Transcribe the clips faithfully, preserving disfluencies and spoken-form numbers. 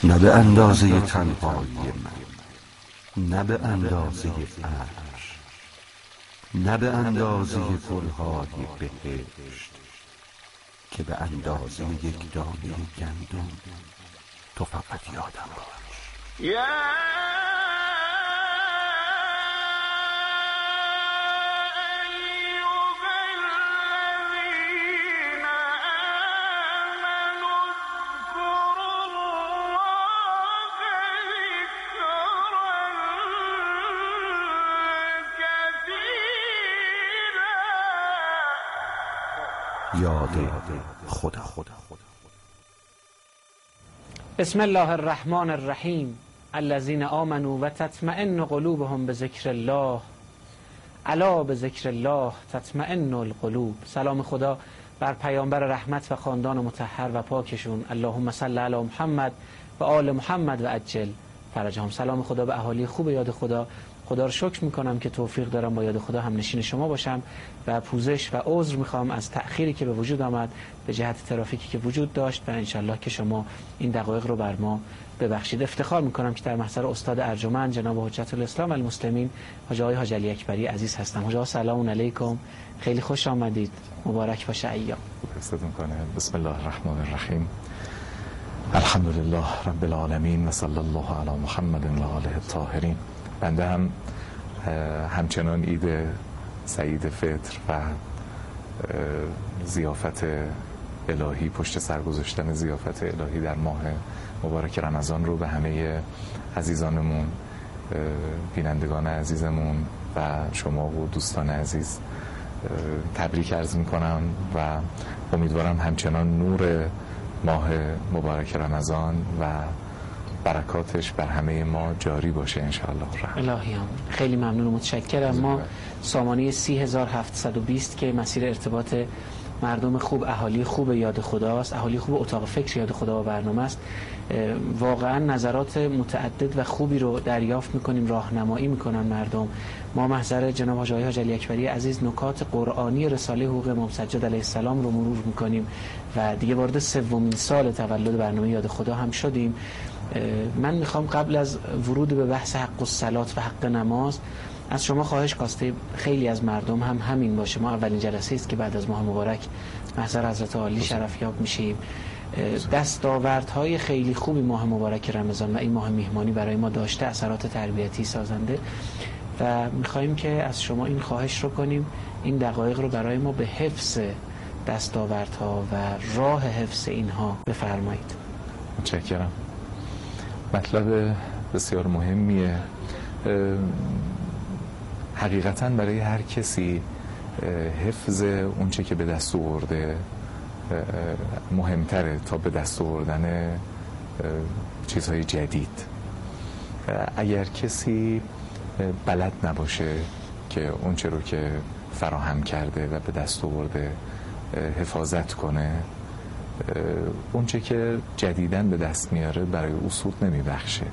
نه به اندازه تنهایی من، نه به اندازه عرش، نه به اندازه گلهای بهشت، که به اندازه یک دانه گندم. تو فقط یادم باش. یاد خدا. بسم الله الرحمن الرحیم. الذین آمنوا و تطمئن قلوبهم بذکر الله، الا بذکر الله تطمئن القلوب. سلام خدا بر پیامبر رحمت و خاندان مطهر و پاکشون. اللهم صل علی محمد و آل محمد و عجل فرجهم. سلام خدا به اهالی خوب یاد خدا. خدا رو شکر میکنم که توفیق دارم با یاد خدا هم نشین شما باشم و پوزش و عذر میخوام از تأخیری که به وجود آمد به جهت ترافیکی که وجود داشت و انشالله که شما این دقایق رو بر ما ببخشید. افتخار میکنم که در محضر استاد ارجمند جناب حجت الاسلام المسلمین حاج آقای حاج علی اکبری عزیز هستم. حاج آقا سلام علیکم، خیلی خوش آمدید، مبارک باشه ایام. بسم الله الرحمن الرحیم. الحمدلله رب العالمین و صلی الله علی محمد و آله الطاهرین. بنده هم همچنان عید سعید فطر و ضیافت الهی، پشت سر گذاشتن ضیافت الهی در ماه مبارک رمضان رو به همه عزیزانمون، بینندگان عزیزمون و شما و دوستان عزیز تبریک عرض میکنم و امیدوارم همچنان نور ماه مبارک رمضان و برکاتش بر همه ما جاری باشه انشاءالله. الهی هم خیلی ممنون و متشکرم. ما سامانه سی هزار و هفتصد و بیست که مسیر ارتباط مردم خوب، اهالی خوب یاد خداست، اهالی خوب اتاق فکر یاد خدا و برنامه است، واقعا نظرات متعدد و خوبی رو دریافت میکنیم، راهنمایی میکنن مردم. ما محضر جناب حاج آقای حاج علی اکبری عزیز نکات قرآنی رساله حقوق امام سجاد علیه السلام رو مرور میکنیم و دیگه وارد سومین سال تولد برنامه یاد خدا هم شدیم. من میخوام قبل از ورود به بحث حق الصلات و حق نماز از شما خواهش کاسته خیلی از مردم هم همین باشه. ما اولین جلسه است که بعد از ماه مبارک محضر حضرت عالی شرفیاب میشیم. دستاوردهای خیلی خوبی ماه مبارک رمضان و این ماه میهمانی برای ما داشته، اثرات تربیتی سازنده، و میخوایم که از شما این خواهش رو کنیم این دقایق رو برای ما به حفظ دستاوردها و راه حفظ اینها بفرمایید. متشکرم. مطلب بسیار مهمیه. حقیقتاً برای هر کسی حفظ اونچه که به دست آورده مهمتره تا به دست آوردن چیزهای جدید. اگر کسی بلد نباشه که اونچه رو که فراهم کرده و به دست آورده حفاظت کنه، اونچه که جدیداً به دست میاره برای او سود نمیبخشه.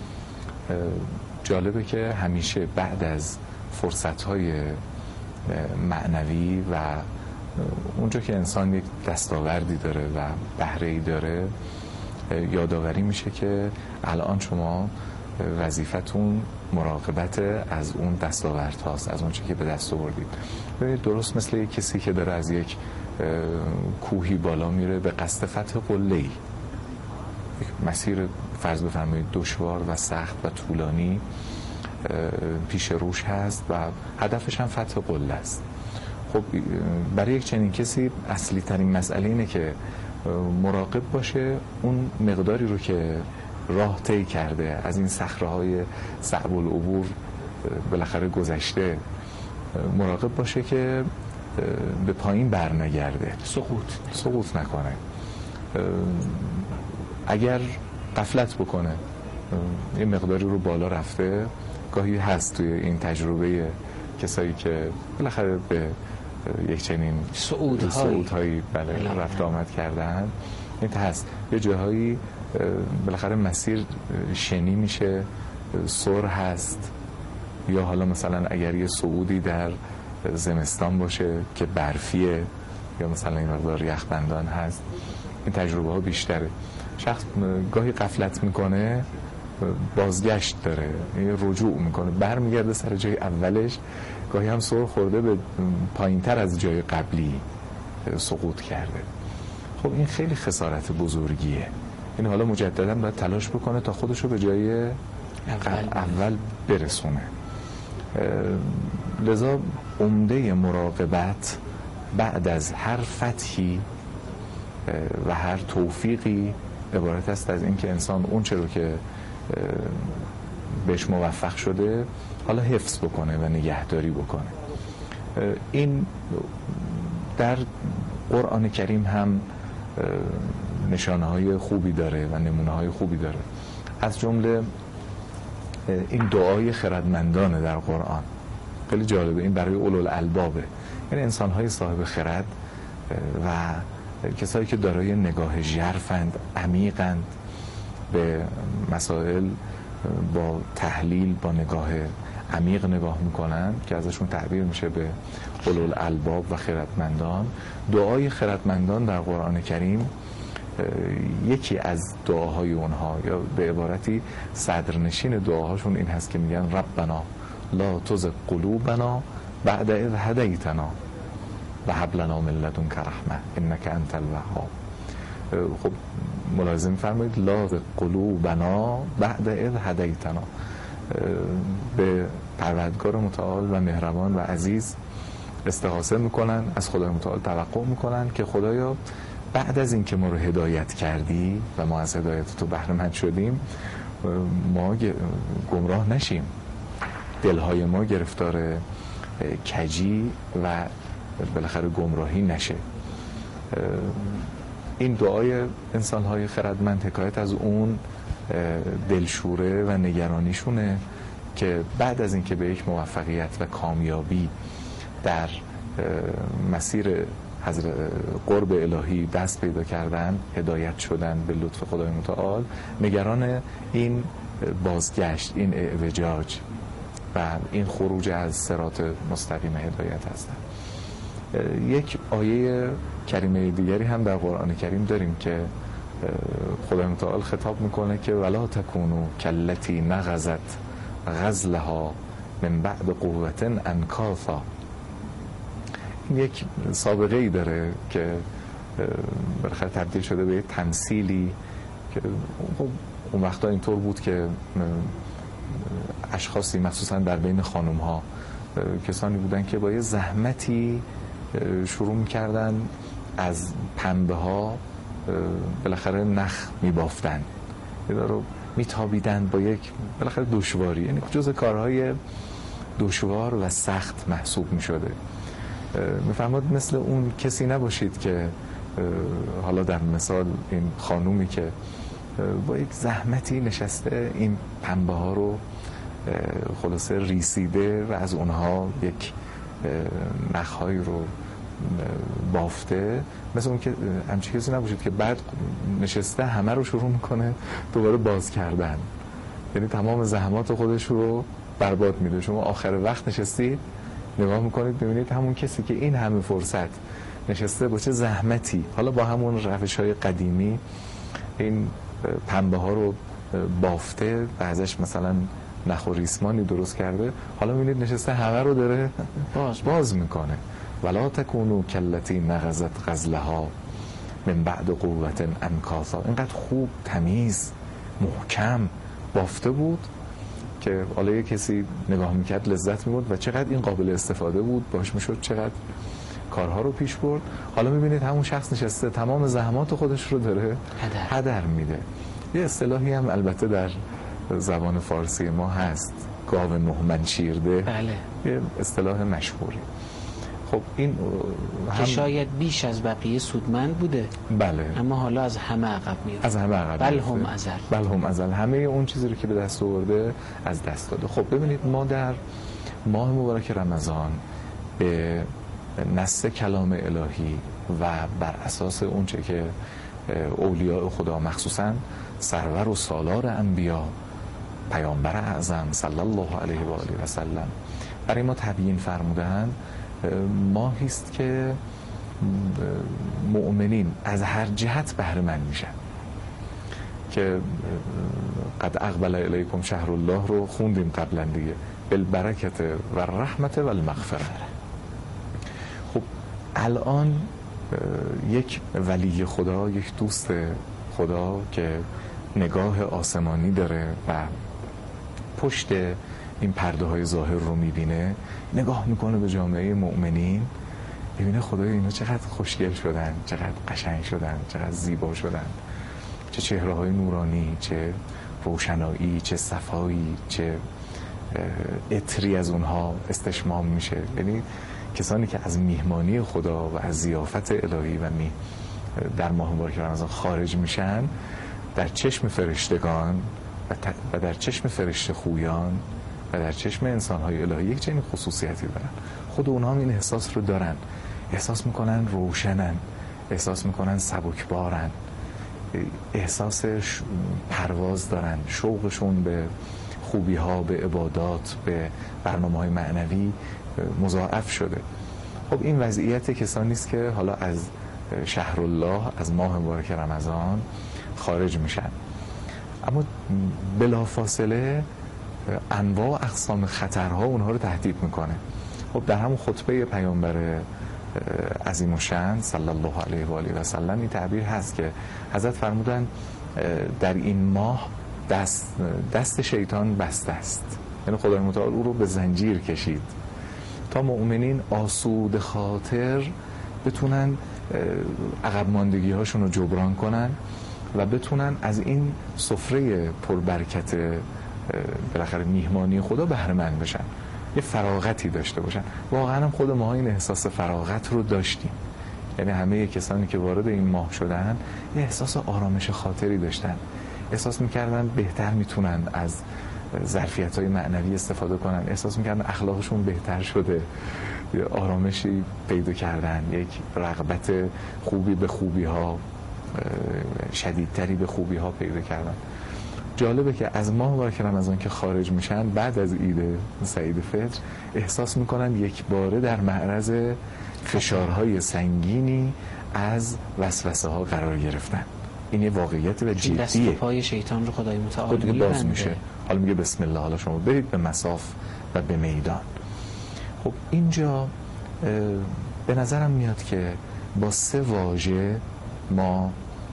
جالبه که همیشه بعد از فرصت‌های معنوی و اونجا که انسان یک دستاوردی داره و بهره‌ای داره، یادآوری میشه که الان شما وظیفتون مراقبت از اون دستاورد هاست، از اونچه که به دست آوردید. درست مثل یک کسی که داره از یک کوهی بالا میره به قصد فتح قله‌ای، مسیر فرض بفرمایید دشوار و سخت و طولانی پیش روش هست و هدفش هم فتح قله است. خب برای یک چنین کسی اصلی ترین مسئله اینه که مراقب باشه اون مقداری رو که راه طی کرده، از این صخره‌های صعب العبور بالاخره گذشته، مراقب باشه که به پایین برنگرده، سقوط سقوط نکنه. اگر غفلت بکنه، یه مقداری رو بالا رفته، گاهی هست توی این تجربه کسایی که بالاخره به یک چنین صعودهایی صعودهایی بله رفت آمد کردن، این هست یه جاهایی بالاخره مسیر شنی میشه، سر هست، یا حالا مثلا اگر یه صعودی در زمستان باشه که برفیه یا مثلا این مقدار یخبندان هست، این تجربه ها بیشتره. شخص گاهی غفلت میکنه، بازگشت داره، رجوع میکنه، برمیگرده سر جای اولش، گاهی هم سر خورده به پایین تر از جای قبلی سقوط کرده. خب این خیلی خسارت بزرگیه. این حالا مجددا باید تلاش بکنه تا خودش رو به جای اول, اول برسونه. لذا عمده مراقبت بعد از هر فتحی و هر توفیقی عبارت است از این که انسان اون چه رو که بهش موفق شده حالا حفظ بکنه و نگهداری بکنه. این در قرآن کریم هم نشانه های خوبی داره و نمونه های خوبی داره. از جمله این دعای خردمندانه در قرآن خیلی جالبه. این برای اولوالالبابه، یعنی انسان های صاحب خرد و کسایی که دارای نگاه ژرفند، عمیقند، به مسائل با تحلیل، با نگاه عمیق نگاه میکنن که ازشون تعبیر میشه به اولوالالباب و خردمندان. دعای خردمندان در قرآن کریم یکی از دعاهای اونها، یا به عبارتی صدرنشین دعاهاشون این هست که میگن ربنا لا تزغ قلوبنا بعد اذ هدیتنا و هب لنا من لدنک رحمه انک انت الوهاب. خب ملاحظه می‌فرمایید لا قلوبنا بعد اذ هدیتنا، به پروردگار متعال و مهربان و عزیز استغاثه میکنن، از خدای متعال توقع میکنن که خدایا بعد از این که ما رو هدایت کردی و ما از هدایت تو بهره مند شدیم، ما گمراه نشیم، دلهای ما گرفتار کجی و بالاخره گمراهی نشه. این دعای انسان‌های خردمند حکایت از اون دلشوره و نگرانیشونه که بعد از اینکه به یک موفقیت و کامیابی در مسیر حضرت قرب الهی دست پیدا کردن، هدایت شدن به لطف خدای متعال، نگران این بازگشت، این اعوجاج و این خروج از صراط مستقیم هدایت هستن. یک آیه کریمه دیگری هم در قرآن کریم داریم که خدای متعال خطاب میکنه که ولا تکونوا کلتی نغزت غزلها من بعد قوة انکاثا. این یک سابقه ای داره که بالاخره تبدیل شده به یک تمثیلی که اون وقتا اینطور بود که اشخاصی مخصوصا در بین خانم ها کسانی بودن که با یه زحمتی شروع میکردن از پنبه ها بالاخره نخ میبافتن، رو میتابیدن با یک بالاخره دشواری، یعنی جز کارهای دشوار و سخت محسوب میشده. میفرماد مثل اون کسی نباشید که حالا در مثال این خانومی که با یک زحمتی نشسته این پنبه ها رو خلاصه ریسیده و از اونها یک نخهایی رو بافته، مثل اون که همچی کسی نباشید که بعد نشسته همه رو شروع میکنه دوباره باز کردن، یعنی تمام زحمات خودش رو برباد میده. شما آخر وقت نشستید نگاه میکنید ببینید همون کسی که این همه فرصت نشسته با چه زحمتی، حالا با همون روش های قدیمی این پنبه ها رو بافته و ازش مثلا نخ و ریسمانی درست کرده، حالا میبینید نشسته همه رو داره باز, باز میکنه. ولا تکونوا کلتی نغزت غزلها من بعد قوة انکاثا. اینقدر خوب، تمیز، محکم بافته بود که حالا یک کسی نگاه میکرد لذت میبرد و چقدر این قابل استفاده بود، باش میشد چقدر کارها رو پیش برد. حالا میبینید همون شخص نشسته تمام زحمات خودش رو داره هدر, هدر میده. یه اصطلاحی هم البته در زبان فارسی ما هست، گاو نه منشیرده. بله. یه اصطلاح مشهوری. خب این هم... که شاید بیش از بقیه سودمند بوده، بله، اما حالا از همه عقب میفته، از همه عقب بل هم ازل بل هم ازل همه اون چیزی رو که به دست آورده از دست داده. خب ببینید ما در ماه مبارک رمضان به نص کلام الهی و بر اساس اون چه که اولیاء خدا مخصوصا سرور و سالار انبیا پیامبر اعظم صلی الله علیه و آله و سلم برای ما تبیین فرمودند، ماهی است که مؤمنین از هر جهت بهره مند میشن. که قد اقبل الیکم شهر الله رو خوندیم قبلا دیگه، بالبرکت و رحمت و المغفره. خب الان یک ولی خدا، یک دوست خدا که نگاه آسمانی داره و پشت این پرده های ظاهر رو میبینه، نگاه میکنه به جامعه مؤمنین، ببینه خدای اینا چقدر خوشگل شدن، چقدر قشنگ شدن، چقدر زیبا شدن، چه چهره های نورانی، چه روشنایی، چه صفایی، چه عطری از اونها استشمام میشه. یعنی کسانی که از میهمانی خدا و از ضیافت الهی و می در ماه مبارک رمضان خارج میشن، در چشم فرشتگان و در چشم فرشته خویان و در چشم انسان‌های الهی یک چنین خصوصیتی دارن. خود اونها هم این احساس رو دارن، احساس میکنن روشنن، احساس میکنن سبکبارن، احساس پرواز دارن، شوقشون به خوبی ها، به عبادات، به برنامه های معنوی مضاعف شده. خب این وضعیت کسانی است که حالا از شهر الله، از ماه مبارک رمضان خارج میشن. اما بلافاصله انواع و اقسام خطرها اونها رو تهدید میکنه. خب در همون خطبه پیامبر عظیم الشأن صلی الله علیه و آله و سلم این تعبیر هست که حضرت فرمودن در این ماه دست دست شیطان بسته است، یعنی خدای متعال او رو به زنجیر کشید تا مؤمنین آسوده خاطر بتونن عقب ماندگی هاشون رو جبران کنن و بتونن از این سفره پربرکت بالاخره میهمانی خدا بهره مند بشن، یه فراغتی داشته باشن. واقعا هم خود ما این احساس فراغت رو داشتیم، یعنی همه کسانی که وارد این ماه شدن یه احساس آرامش خاطری داشتن، احساس میکردن بهتر میتونن از ظرفیت‌های معنوی استفاده کنن، احساس میکردن اخلاقشون بهتر شده، آرامشی پیدا کردن، یک رغبت خوبی به خوبی ها، شدیدتری به خوبی ها پیدا کردن. جالبه که از ماه مبارک رمضان که خارج میشن بعد از عید سعید فطر احساس میکنن یک باره در معرض فشارهای سنگینی از وسوسه ها قرار گرفتن. این یه واقعیت و جدیه. دست و پای شیطان رو خدای متعال خود باز میشه، حالا میگه بسم الله، حالا شما برید به مصاف و به میدان. خب اینجا به نظرم میاد که با سه واژه ما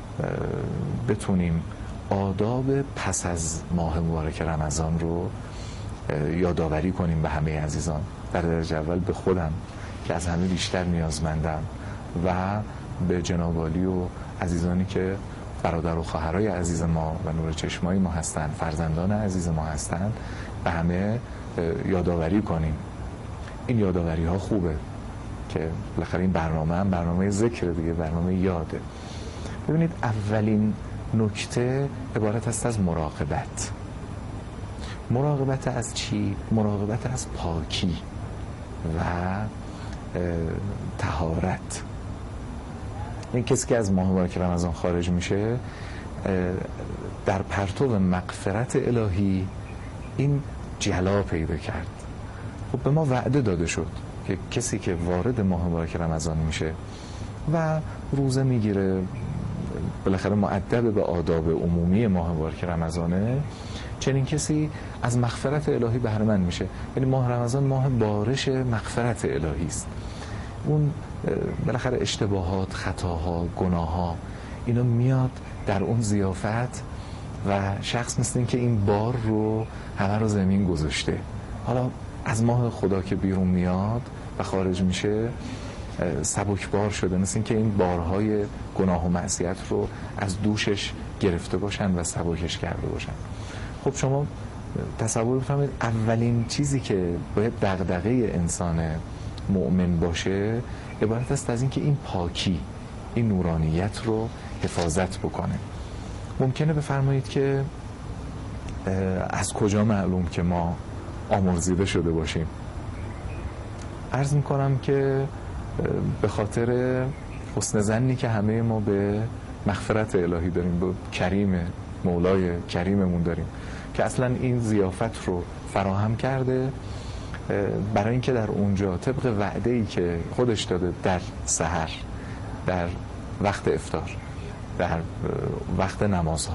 بتونیم آداب پس از ماه مبارک رمضان رو یادآوری کنیم به همه عزیزان. در درجه اول به خودم که از همه بیشتر نیازمندم و به جناب عالی و عزیزانی که برادر و خواهرای عزیز ما و نور چشمای ما هستن، فرزندان عزیز ما هستن، به همه یادآوری کنیم. این یادآوری ها خوبه که بالاخره این برنامه هم برنامه ذکر دیگه، برنامه یاده. ببینید اولین نکته عبارت است از مراقبت. مراقبت از چی؟ مراقبت از پاکی و طهارت. این کسی که از ماه مبارک رمضان خارج میشه در پرتو مغفرت الهی این جلا پیدا کرد. خب به ما وعده داده شد که کسی که وارد ماه مبارک رمضان میشه و روزه میگیره، بالاخره مؤدب به آداب عمومی ماه مبارک رمضانه، چنین کسی از مغفرت الهی بهره مند میشه. یعنی ماه رمضان ماه بارش مغفرت الهی است. اون بالاخره اشتباهات، خطاها، گناهها اینا میاد در اون ضیافت و شخص مثل این که این بار رو همه رو زمین گذاشته. حالا از ماه خدا که بیرون میاد و خارج میشه سبکبار شده، مثل این که این بارهای گناه و معصیت رو از دوشش گرفته باشن و سبکش کرده باشن. خب شما تصور بفرمایید اولین چیزی که باید دغدغه انسان مؤمن باشه عبارت است از این که این پاکی، این نورانیت رو حفاظت بکنه. ممکنه بفرمایید که از کجا معلوم که ما آمرزیده شده باشیم؟ عرض میکنم که به خاطر حسن ظنی که همه ما به مغفرت الهی داریم، به کریم مولای کریممون داریم که اصلا این ضیافت رو فراهم کرده برای اینکه در اونجا طبق وعده‌ای که خودش داده در سحر، در وقت افطار، در وقت نمازها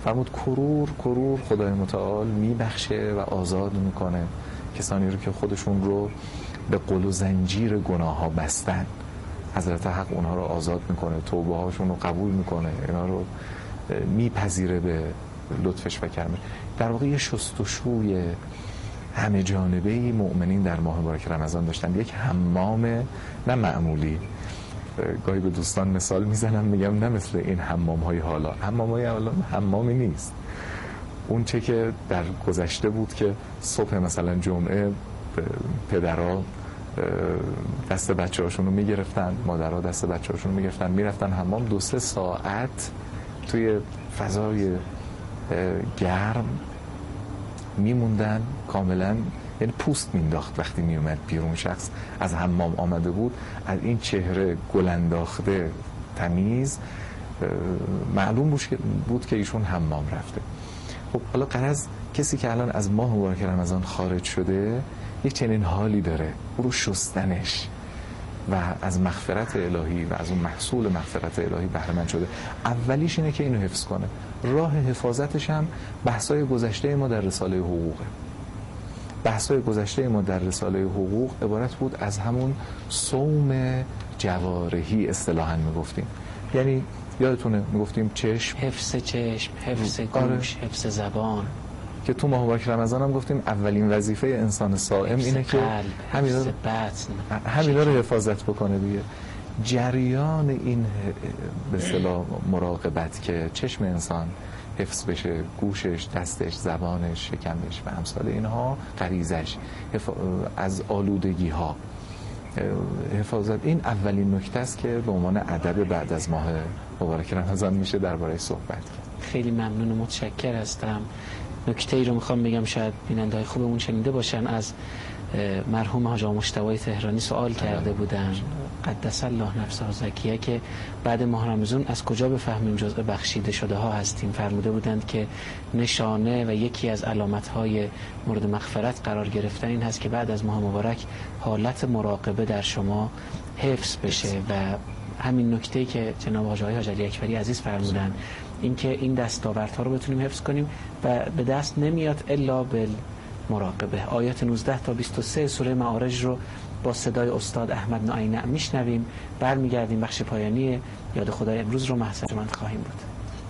فرمود کرور کرور خدای متعال میبخشه و آزاد میکنه کسانی رو که خودشون رو به قل و زنجیر گناه ها بستن. حضرت حق اونها رو آزاد میکنه، توبه هاشون رو قبول میکنه، اینا رو میپذیره به لطفش و کرمش. در واقع یه شستشوی همه جانبه‌ای مؤمنین در ماه مبارک رمضان داشتن. یک حمام نه معمولی، گاهی به دوستان مثال میزنم میگم نه مثل این حمام های حالا، حمام های حالا حمامی نیست. اون چه که در گذشته بود که صبح مثلا جمعه پدرها دست بچه هاشون رو میگرفتن، مادرها دست بچه هاشون رو میگرفتن، میرفتن حمام، دو سه ساعت توی فضای گرم میموندن کاملا، یعنی پوست مینداخت وقتی میومد بیرون. شخص از حمام آمده بود، از این چهره گل انداخته تمیز معلوم بود که ایشون حمام رفته. خب حالا غرض کسی که الان از ماه مبارک رمضان خارج شده یک چنین حالی داره، او رو شستنش و از مغفرت الهی و از اون محصول مغفرت الهی بهره مند شده. اولیش اینه که اینو حفظ کنه. راه حفاظتش هم بحثای گذشته ما در رساله حقوقه. بحثای گذشته ما در رساله حقوق عبارت بود از همون صوم جوارحی اصطلاحاً میگفتیم. یعنی یادتونه میگفتیم چشم، حفظ چشم، حفظ گوش، حفظ زبان، که تو ماه مبارک رمضان هم گفتیم اولین وظیفه انسان صائم اینه که همینا رو همینا رو حفاظت بکنه دیگه. جریان این به اصطلاح مراقبت که چشم انسان حفظ بشه، گوشش، دستش، زبانش، شکمش و امثال اینها، غریزش از آلودگی ها حفاظت، این اولین نکته است که به عنوان ادب بعد از ماه مبارک رمضان میشه درباره صحبت کرد. خیلی ممنون و متشکر هستم. نکته ای رو میخوام بگم، شاید بیننده‌های خوبمون شنیده باشن، از مرحوم حاج آقا مجتبی تهرانی سوال کرده بودن قدس الله نفسه زکیه که بعد ماه رمضان از کجا بفهمیم جزء بخشیده شده ها هستیم. فرموده بودند که نشانه و یکی از علامت های مورد مغفرت قرار گرفتن این هست که بعد از ماه مبارک حالت مراقبه در شما حفظ بشه. و همین نکته‌ای که جناب حاج آقای حاج علی اکبری عزیز فرمودن، اینکه این دستاوردها رو بتونیم حفظ کنیم و به دست نمیاد الا بالمراقبه. آیات نوزده تا بیست و سه سوره معارج رو با صدای استاد احمد نعینع میشنویم. برمیگردیم بخش پایانی یاد خدای امروز رو محضرمند خواهیم بود.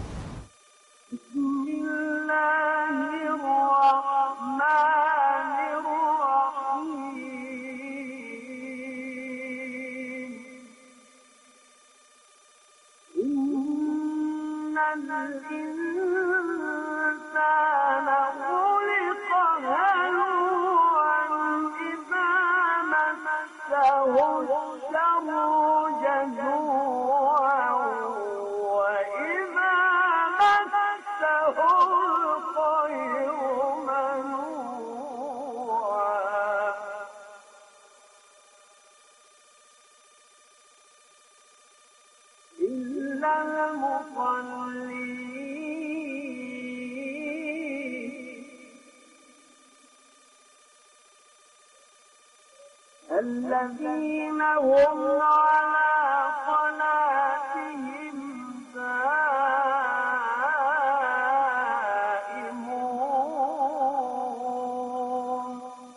الذين هم على صلاتهم دائمون.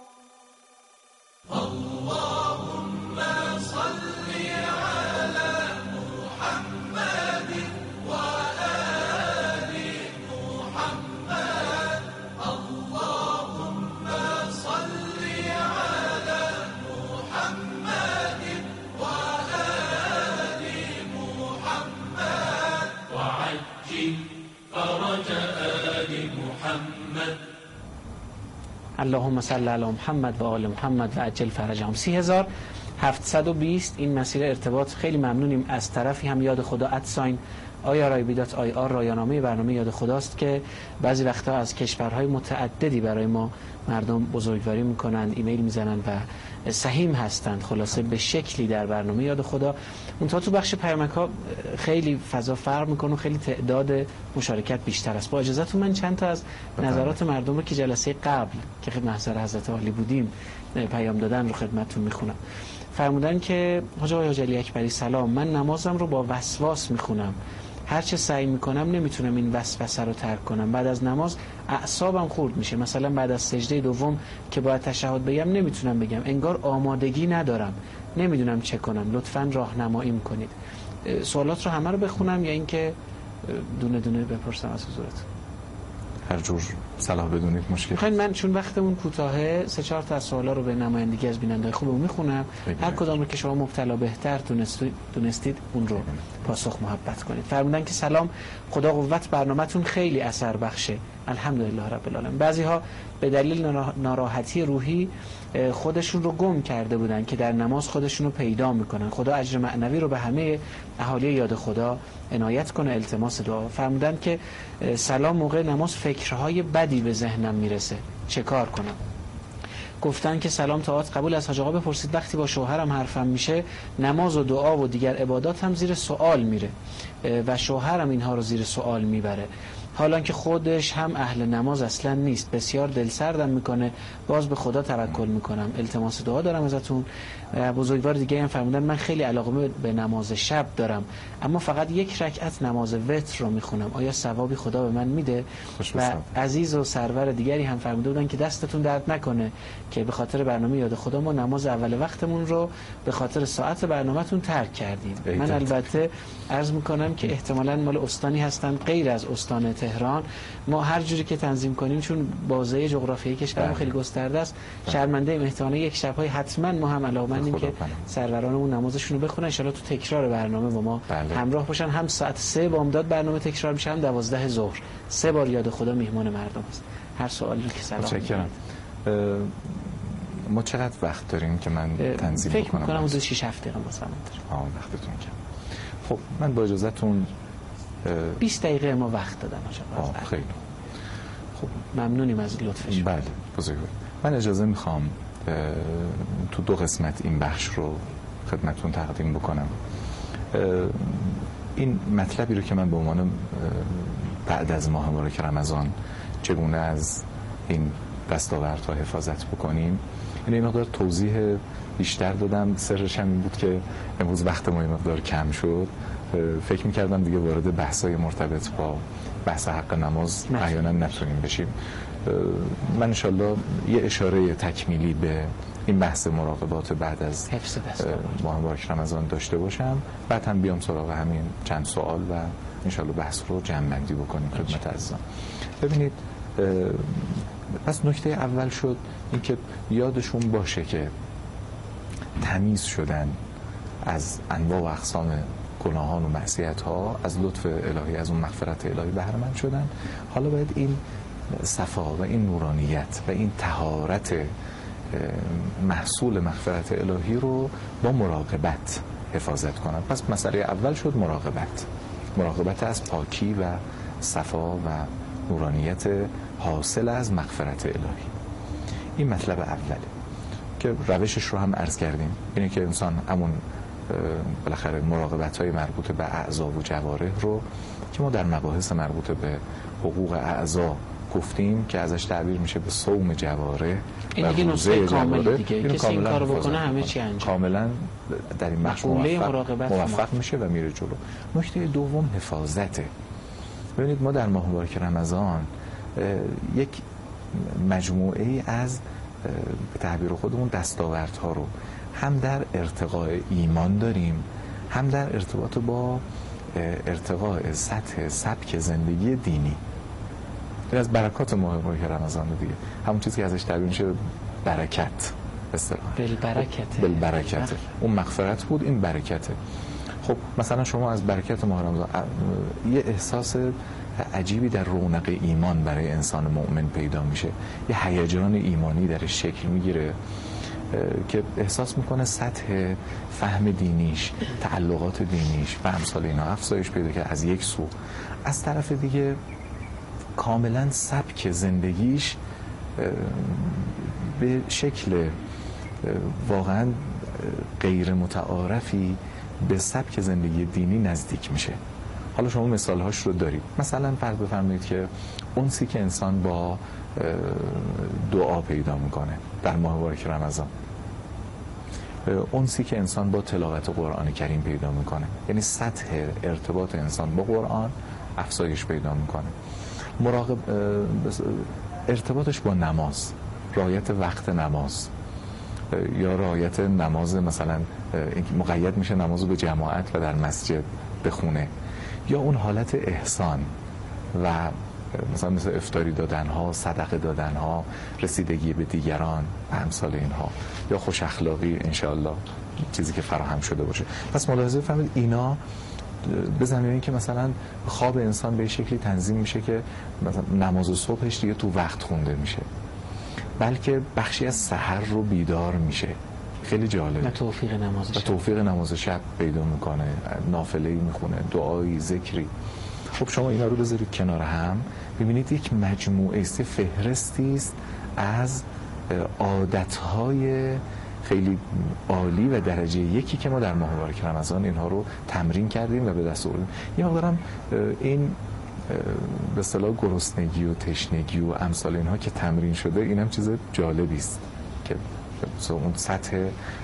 اللهم صل على محمد وآل محمد. اللهم صل على محمد وآل محمد وعجل فرج آل محمد. اللهم صل علی محمد و آل محمد و عجل فرجهم. سی هزار هفتصد و بیست این مسیر ارتباط. خیلی ممنونیم. از طرفی هم یاد خدا ادساین آی آر آی بی دات آی آر رایانامه برنامه یاد خداست که بعضی وقتا از کشورهای متعددی برای ما مردم بزرگواری میکنند، ایمیل میزنن و سهیم هستند خلاصه به شکلی در برنامه یاد خدا. منتها تو بخش پیامک ها خیلی فضا فرق میکنه و خیلی تعداد مشارکت بیشتر است. با اجازهتون من چند تا از نظرات مردم رو که جلسه قبل که خدمت محضر حضرت عالی بودیم پیام دادن رو خدمتتون میخونم. فرمودن که حاج آقای حاج علی اکبری سلام، من نمازم رو با وسواس میخونم، هر چه سعی میکنم نمیتونم این وسوسه رو ترک کنم. بعد از نماز اعصابم خورد میشه، مثلا بعد از سجده دوم که باید تشهد بگم نمیتونم بگم، انگار آمادگی ندارم، نمیدونم چه کنم، لطفاً راهنمایی کنید. سوالات رو همه رو بخونم یا اینکه دونه دونه بپرسم از حضورتون؟ هر جور صلاح بدونید مشکل. خیلی من چون وقتمون کوتاهه سه چهار تا سوالا رو به نمایندگی از بیننده‌های خوبمون میخونم، هر کدام رو که شما مبتلا بهتر دونستید دونستید اون رو پاسخ محبت کنید. فرمودن که سلام، خدا قوت، برنامه‌تون خیلی اثر بخشه، الحمدلله رب العالمین. بعضی‌ها به دلیل ناراحتی روحی خودشون رو گم کرده بودن که در نماز خودشون رو پیدا میکنن. خدا اجر معنوی رو به همه اهالی یاد خدا عنایت کنه، التماس دعا. فرمودن که سلام، موقع نماز فکرهای بدی به ذهنم میرسه، چه کار کنم؟ گفتن که سلام، طاعت قبول. از حاج آقا بپرسید وقتی با شوهرم حرفم میشه نماز و دعا و دیگر عبادات هم زیر سوال میره و شوهرم اینها رو زیر سوال میبره، حالا که خودش هم اهل نماز اصلا نیست، بسیار دلسردم میکنه، باز به خدا توکل میکنم، التماس دعا دارم ازتون. بزرگوار دیگه هم فرمودن من خیلی علاقه به نماز شب دارم اما فقط یک رکعت نماز وتر رو میخونم، آیا ثوابی خدا به من میده؟ و عزیز و سرور دیگری هم فرموده بودن که دستتون درد نکنه که به خاطر برنامه یاد خدا ما نماز اول وقتمون رو به خاطر ساعت برنامه‌تون ترک کردیم. من البته عرض میکنم که احتمالاً مال استانی هستن غیر از استان تهران، ما هر جوری که تنظیم کنیم چون بازه جغرافیایی کشورمون خیلی گسترده است، شرمنده ایم، احتمالاً یک شب‌های حتما ما هم علاقه‌مندیم که سرورانمون نمازشون رو بخونن، ان شاءالله تو تکرار برنامه با ما بله. همراه باشن. هم ساعت سه بامداد برنامه تکرار میشه، هم دوازده ظهر سه بار یاد خدا میهمان مردم است. هر سوالی که سلام متشکرم. ما چقدر وقت داریم که من تنظیم فکر بکنم؟ فکر می‌کنم حدود شش هفت دقیقه مثلا داریم. ها وقتتون کم. خب من با اجازهتون بیست دقیقه ما وقت دادم آقا. خیلی خب ممنونیم از لطفش. بله بزرگوار. من اجازه میخوام تو دو قسمت این بخش رو خدمتتون تقدیم بکنم. این مطلبی رو که من به عنوان بعد از ماه مبارک رمضان چگونه از این دستاوردها حفاظت بکنیم، این مقدار توضیح بیشتر دادم. سرش هم این بود که امروز وقت ما این مقدار کم شد، فکر میکردم دیگه وارد بحثای مرتبط با بحث حق نماز احیانا نتونیم بشیم. من انشالله یه اشاره تکمیلی به این بحث مراقبات بعد از ماه مبارک رمضان داشته باشم، بعد هم بیام سراغ همین چند سوال و انشالله بحث رو جمع‌بندی بکنیم خدمت عزیزان. ببینید، پس نکته اول شد اینکه یادشون باشه که تمیز شدن از انواع و اقسام گناهان و معصیت‌ها از لطف الهی، از اون مغفرت الهی بهره مند شدن. حالا باید این صفا و این نورانیت و این طهارت محصول مغفرت الهی رو با مراقبت حفاظت کنن. پس مسئله اول شد مراقبت، مراقبت از پاکی و صفا و نورانیت حاصل از مغفرت الهی. این مطلب اوله که روشش رو هم عرض کردیم، اینه که انسان همون بالاخره مراقبت‌های مربوط به اعضا و جوارح رو که ما در مباحث مربوط به حقوق اعضا گفتیم که ازش تعبیر میشه به صوم جوارح، این دیگه نسخه کامل دیگه، کسی این کارو بکنه همه چی انجام کاملا در این بخش موفق, موفق میشه و میره جلو. نکته دوم حفاظته. ببینید ما در ماه مبارک رمضان یک مجموعه ای از به تعبیر خودمون دستاوردها رو هم در ارتقاء ایمان داریم، هم در ارتباط با ارتقاء سطح سبک زندگی دینی. این از برکات ماه مبارک رمضان دیگه، همون چیزی که ازش تعبیر میشه برکت، به اصطلاح بالبرکته، بالبرکته. اون مغفرت بود، این برکته. خب مثلا شما از برکت ماه رمضان یه احساس عجیبی در رونق ایمان برای انسان مؤمن پیدا میشه، یه هیجان ایمانی درش شکل میگیره که احساس میکنه سطح فهم دینیش، تعلقات دینیش و امثال اینا افزایش پیدا که از یک سو، از طرف دیگه کاملا سبک زندگیش به شکل واقعا غیر متعارفی به سبک زندگی دینی نزدیک میشه. حالا شما مثالهاش رو دارید. مثلا فرض بفرمایید که اونسی که انسان با دعا پیدا میکنه در ماه مبارک رمضان، اونسی که انسان با تلاوت قرآن کریم پیدا میکنه، یعنی سطح ارتباط انسان با قرآن افزایش پیدا میکنه. مراقب ارتباطش با نماز، رعایت وقت نماز یا رعایت نماز، مثلا مقید میشه نمازو به جماعت و در مسجد بخونه، یا اون حالت احسان و مثلا مثل افطاری دادن ها، صدقه دادن ها، رسیدگی به دیگران و امثال اینها، یا خوش اخلاقی انشاءالله چیزی که فراهم شده باشه. پس ملاحظه فرمایید اینا به زمینه که مثلا خواب انسان به شکلی تنظیم میشه که مثلا نماز صبحش دیگه تو وقت خونده میشه، بلکه بخشی از سحر رو بیدار میشه. خیلی جالبه. و توفیق نماز شب. و توفیق نماز شب پیدا میکنه، نافله‌ای میخونه، دعایی، ذکری. خب شما اینا رو بذارید کنار هم، ببینید یک مجموعه است، فهرستی است از عادتهای خیلی عالی و درجه یکی که ما در ماه مبارک رمضان اینها رو تمرین کردیم و به دست آوردیم. یه مقدارم این به اصطلاح گرسنگی و تشنگی و امثال اینها که تمرین شده، اینم چیز جالبی است که اون سطح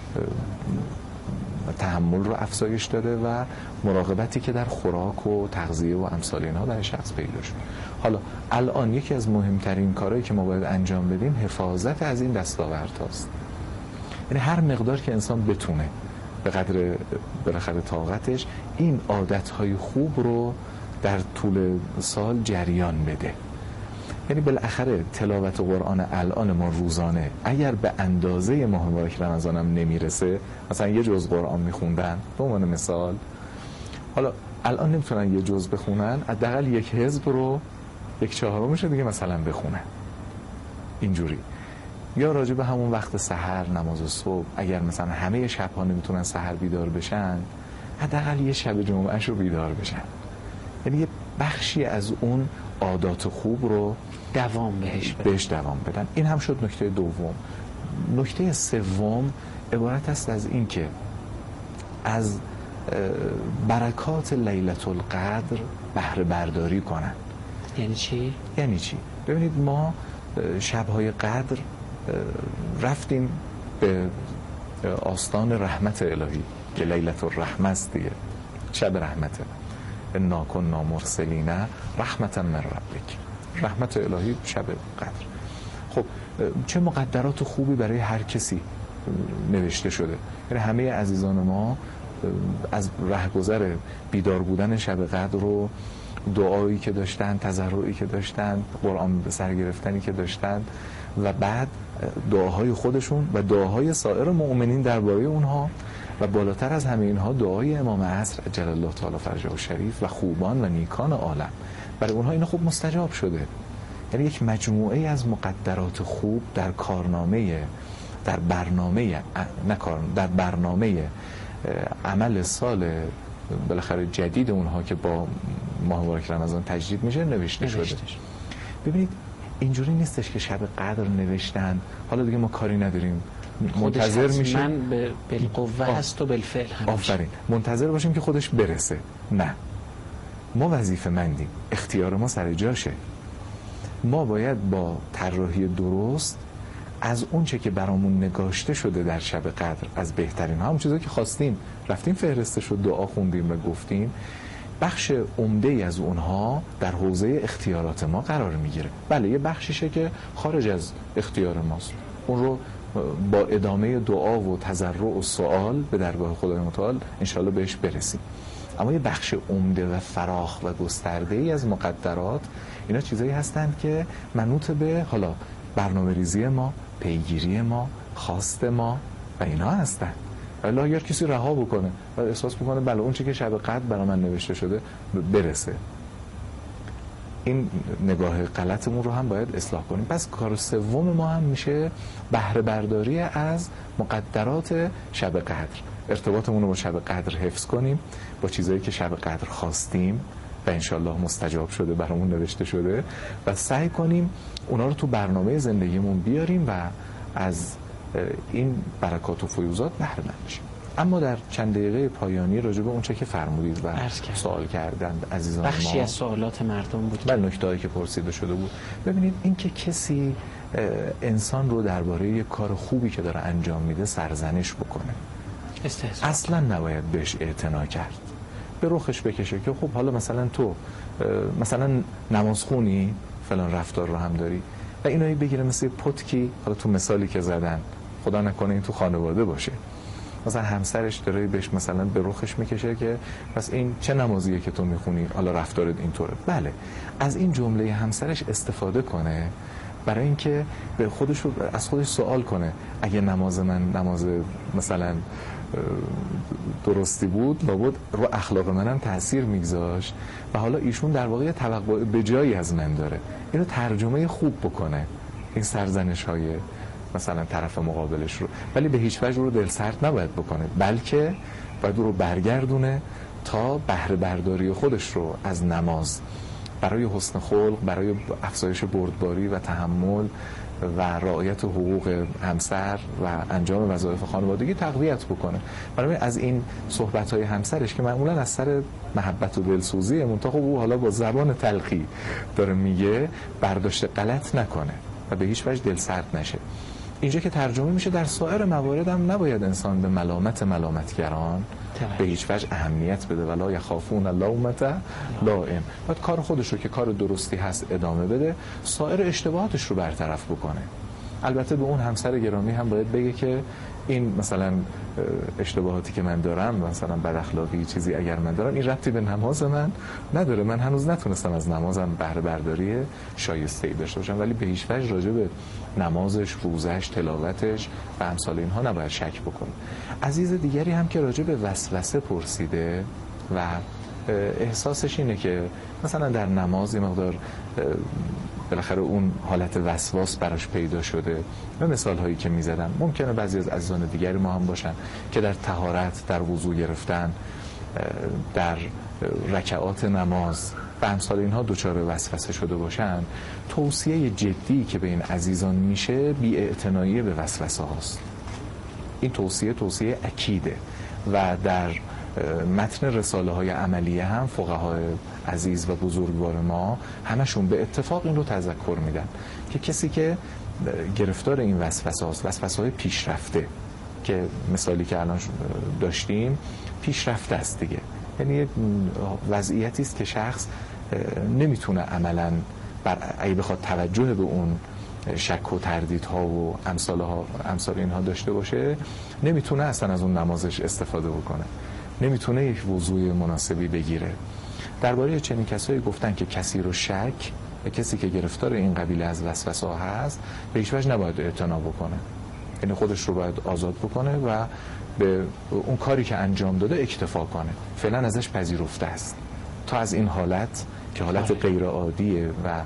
تحمل رو افزایش داده و مراقبتی که در خوراک و تغذیه و امثال اینها در شخص پیدا شد. حالا الان یکی از مهمترین کارهایی که ما باید انجام بدیم حفاظت از این دستاوردهاست. یعنی هر مقدار که انسان بتونه به قدر بالاخره طاقتش این عادتهای خوب رو در طول سال جریان بده. یعنی بالاخره تلاوت قرآن الان ما روزانه اگر به اندازه ماه مبارک رمضان هم نمیرسه، مثلا یه جز قرآن میخوندن به عنوان مثال، حالا الان نمیتونن یه جز بخونن، حداقل یک حزب رو یک چهارمش دیگه مثلا بخونن اینجوری. یا راجع به همون وقت سحر، نماز صبح، اگر مثلا همه شب‌ها نمیتونن سحر بیدار بشن، حداقل یه شب جمعهش رو بیدار بشن. یعنی یه بخشی از اون عادات خوب رو دوام بهش بدن. بهش دوام بدن. این هم شد نکته دوم. نکته سوم عبارت است از این که از برکات لیلة القدر بهره برداری کنن. یعنی چی؟ یعنی چی؟ ببینید ما شب‌های قدر رفتیم به آستان رحمت الهی که لیلة الرحمه است دیگه، شب رحمته. انا کنا مرسلین رحمتا من ربک، رحمت الهی شب قدر. خب چه مقدرات خوبی برای هر کسی نوشته شده. یعنی همه عزیزان ما از رهگذر بیدار بودن شب قدر رو، دعایی که داشتن، تضرعی که داشتن، قرآن به سر گرفتنی که داشتن و بعد دعاهای خودشون و دعاهای سایر مؤمنین درباره اونها و بالاتر از همه اینها دعای امام عصر عجل الله تعالی فرجه الشریف و خوبان و نیکان عالم، برای اونها اینا خوب مستجاب شده. یعنی یک مجموعه از مقدرات خوب در کارنامه در برنامه نه کار در برنامه عمل سال بالاخره جدید اونها که با ماه مبارک رمضان تجدید میشه نوشته شده. ببینید اینجوری نیستش که شب قدر نوشتن حالا دیگه ما کاری نداریم، منتظر میشه من به بالقوه هست و بالفعل همیشه. آفرین، منتظر باشیم که خودش برسه. نه، ما وظیفه مندیم، اختیار ما سر جاشه. ما باید با طراحی درست از اون چه که برامون نگاشته شده در شب قدر، از بهترین همون چیزایی که خواستیم، رفتیم فهرسته شد، دعا خوندیم و گفتیم، بخش عمده ای از اونها در حوزه اختیارات ما قرار میگیره. بله یه بخشیشه که خارج از اختیار ماست، اون رو با ادامه دعا و تضرع و سوال به درگاه خدای متعال انشالله بهش برسیم. اما یه بخش عمده و فراخ و گسترده ای از مقدرات، اینا چیزایی هستند که منوط به حالا برنامه ریزی ما، پیگیری ما، خواست ما و اینا هستن. ولی اگر کسی رها بکنه و احساس بکنه بله اون چی که شب قدر برای من نوشته شده برسه، این نگاه غلطمون رو هم باید اصلاح کنیم. پس کار سوم ما هم میشه بهره برداری از مقدرات شب قدر، ارتباطمون رو با شب قدر حفظ کنیم، با چیزایی که شب قدر خواستیم و انشالله مستجاب شده برامون نوشته شده و سعی کنیم اونا رو تو برنامه زندگیمون بیاریم و از این برکات و فیوزات بهره مند بشیم. اما در چند دقیقه پایانی راجع به اون چه که فرمودید و سوال کردند عزیزان ما، بخشی از سوالات مردم بود، بله نکته‌ای که پرسیده شده بود. ببینید این که کسی انسان رو درباره یک کار خوبی که داره انجام میده سرزنش بکنه. استهزا. اصلا نباید بهش اعتنا کرد، به رخش بکشه که خب حالا مثلا تو مثلا نماز خونی فلان رفتار رو هم داری و اینایی بگیره مثل پتکی. حالا تو مثالی که زدن خدا نکنه این تو خانواده باشه، مثلا همسرش داره بهش مثلا به رخش میکشه که پس این چه نمازیه که تو میخونی، حالا رفتارت اینطوره. بله، از این جمله همسرش استفاده کنه برای اینکه به خودش رو از خودش سوال کنه اگه نماز من نماز مثلا درستی بود لابد رو اخلاق منم تاثیر میگذاشت و حالا ایشون در واقع توقع به جایی از من داره. اینو ترجمه خوب بکنه این سرزنش های مثلا طرف مقابلش رو، ولی به هیچ وجه رو دل سرد نباید بکنه، بلکه باید رو برگردونه تا بهره برداری خودش رو از نماز برای حسن خلق، برای افزایش بردباری و تحمل و رعایت حقوق همسر و انجام وظایف خانوادگی تقویت بکنه. برای از این صحبت‌های همسرش که معمولا از سر محبت و دلسوزی منتها خب او حالا با زبان تلخی داره میگه برداشت غلط نکنه و به هیچ وجه دل سرد نشه. اینجا که ترجمه میشه در سایر موارد هم نباید انسان به ملامت ملامتگران به هیچ وجه اهمیت بده، ولا یخافون لومة لائم. باید کار خودش رو که کار درستی هست ادامه بده، سایر اشتباهاتش رو برطرف بکنه. البته به اون همسر گرامی هم باید بگه که این مثلا اشتباهاتی که من دارم، مثلا بد اخلاقی چیزی اگر من دارم، این ربطی به نماز من نداره، من هنوز نتونستم از نمازم بهره برداری شایسته‌ای داشته باشم، ولی به هیچ وجه راجع به نمازش، روزش، تلاوتش و امثال اینها نباید شک بکنه. عزیز دیگری هم که راجع به وسوسه پرسیده و احساسش اینه که مثلا در نماز یه مقدار بالاخره اون حالت وسواس براش پیدا شده و مثال هایی که میزدم ممکنه بعضی از عزیزان دیگری ما هم باشن که در طهارت، در وضو گرفتن، در رکعات نماز و امثال اینها دچار وسوسه شده باشن. توصیه جدی که به این عزیزان میشه بی‌اعتنایی به وسوسه هاست. این توصیه توصیه اکیده و در متن رساله های عملیه هم فقهای عزیز و بزرگوار ما همشون به اتفاق این رو تذکر میدن که کسی که گرفتار این وسوسه هاست، وسوسه های پیشرفته که مثالی که الان داشتیم پیشرفته است دیگه، یعنی یک وضعیتی است که شخص نمیتونه عملاً بر اگه بخواد توجه به اون شک و تردیدها و امثال ها امثال اینها داشته باشه، نمیتونه اصلا از اون نمازش استفاده بکنه، نمیتونه یک وضوع مناسبی بگیره. درباره چنین کسایی گفتن که کسی رو شک و کسی که گرفتار این قبیله از وسوسه ها هست به هیچ وجه نباید اعتنا بکنه، یعنی خودش رو باید آزاد بکنه و به اون کاری که انجام داده اکتفا کنه، فعلا ازش پذیرفته است تا از این حالت که حالت غیر عادیه و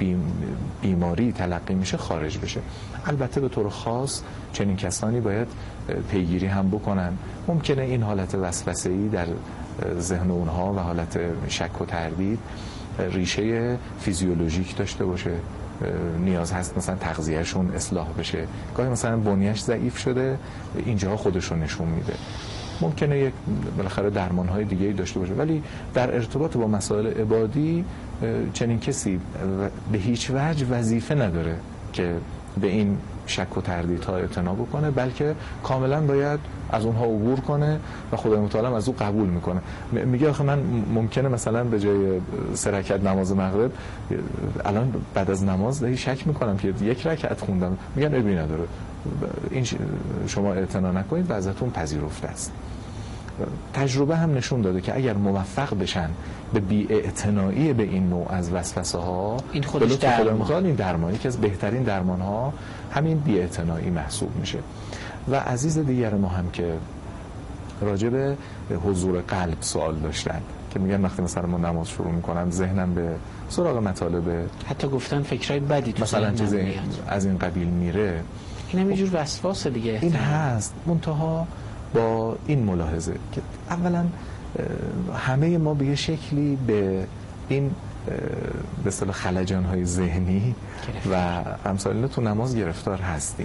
بیماری تلقی میشه خارج بشه. البته به طور خاص چنین کسانی باید پیگیری هم بکنن. ممکنه این حالت وسوسه‌ای در ذهن اونها و حالت شک و تردید ریشه فیزیولوژیک داشته باشه، نیاز هست مثلا تغذیهشون اصلاح بشه، گاهی مثلا بنیه‌اش ضعیف شده اینجاها خودش رو نشون میده، ممکنه یک بالاخره درمان‌های دیگه‌ای داشته باشه، ولی در ارتباط با مسائل عبادی چنین کسی به هیچ وجه وظیفه نداره که به این شک و تردیدها اعتنا بکنه، بلکه کاملا باید از اونها عبور کنه و خدای متعال از او قبول میکنه. میگه آخه من ممکنه مثلا به جای سه رکعت نماز مغرب الان بعد از نماز دهی شک میکنم که یک رکعت خوندم، میگن ابی نداره، این شما اعتنا نکنید و ازتون پذیرفته است. تجربه هم نشون داده که اگر موفق بشن به بی‌اعتنایی به این نوع از وسوسه ها، این خودش درمان، این درمانی که از بهترین درمان ها همین بی‌اعتنایی محسوب میشه. و عزیز دیگر ما هم که راجع به حضور قلب سوال داشتن که میگن وقتی مثلا ما نماز شروع میکنم ذهنم به سراغ مطالب، حتی گفتن فکرای بدی تو مثلا چیزی از این قبیل میره، این هم یه جور وسواس دیگه این هست. منتها با این ملاحظه که اولا همه ما به یه شکلی به این به اصطلاح خلجان‌های ذهنی و امثال اینا تو نماز گرفتار هستیم.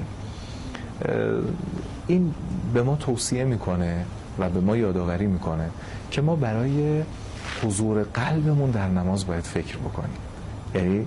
این به ما توصیه میکنه و به ما یادآوری میکنه که ما برای حضور قلبمون در نماز باید فکر بکنیم. یعنی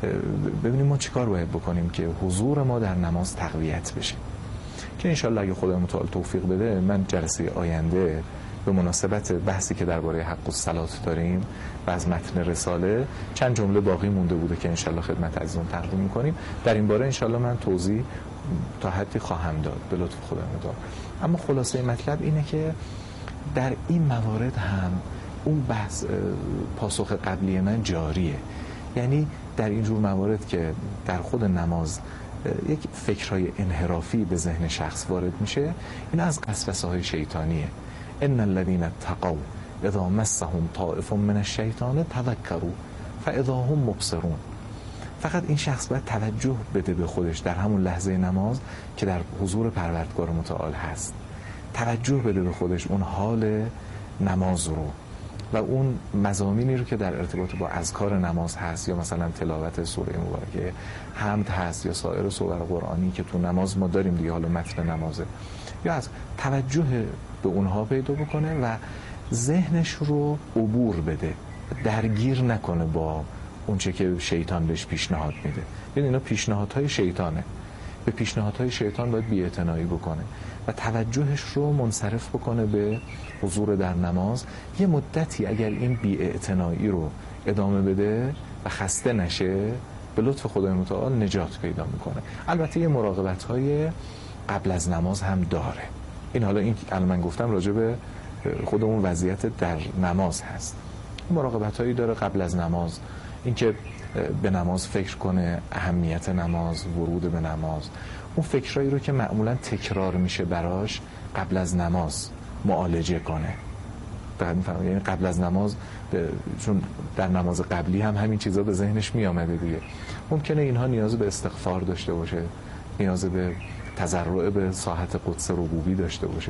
ببینیم ما چیکار باید بکنیم که حضور ما در نماز تقویت بشه، که انشالله اگه خدای متعال توفیق بده من جلسه آینده به مناسبت بحثی که درباره حق الصلاة داریم و از متن رساله چند جمله باقی مونده بوده که انشالله خدمت عزیزان تقدیم میکنیم. در این باره انشالله من توضیح تا حدی خواهم داد به لطف خدای متعال. اما خلاصه مطلب اینه که در این موارد هم اون بحث پاسخ قبلی من جاریه. یعنی در این جور موارد که در خود نماز یک فکرهای انحرافی به ذهن شخص وارد میشه، این از وسوسه های شیطانیه. ان الذين اتقوا اذا مسهم طائف من الشیطان تذکروا فاذا هم مبصرون. فقط این شخص باید توجه بده به خودش در همون لحظه نماز که در حضور پروردگار متعال هست، توجه بده به خودش اون حال نماز رو و اون مضامینی رو که در ارتباط با اذکار نماز هست، یا مثلا تلاوت سوره مبارکه حمد هست، یا سایر سور قرآنی که تو نماز ما داریم دیگه، حالا متن نمازه، یا از توجه به اونها پیدا بکنه و ذهنش رو عبور بده، درگیر نکنه با اون چه که شیطان بهش پیشنهاد میده. ببین اینا پیشنهادهای شیطانه، به پیشنهادهای شیطان باید بی‌اعتنایی بکنه و توجهش رو منصرف بکنه به حضور در نماز. یه مدتی اگر این بی‌اعتنایی رو ادامه بده و خسته نشه، به لطف خدای متعال نجات پیدا میکنه. البته یه مراقبت‌های قبل از نماز هم داره. این حالا این الان من گفتم راجع به خود اون وضعیت در نماز هست. مراقبت‌هایی داره قبل از نماز، اینکه به نماز فکر کنه، اهمیت نماز، ورود به نماز، اون فکرایی رو که معمولا تکرار میشه براش قبل از نماز معالجه کنه. دقیق میفهمید؟ یعنی قبل از نماز، چون در نماز قبلی هم همین چیزا به ذهنش میامده دیگه، ممکنه اینها نیاز به استغفار داشته باشه، نیاز به تضرع به ساحت قدس ربوبی داشته باشه،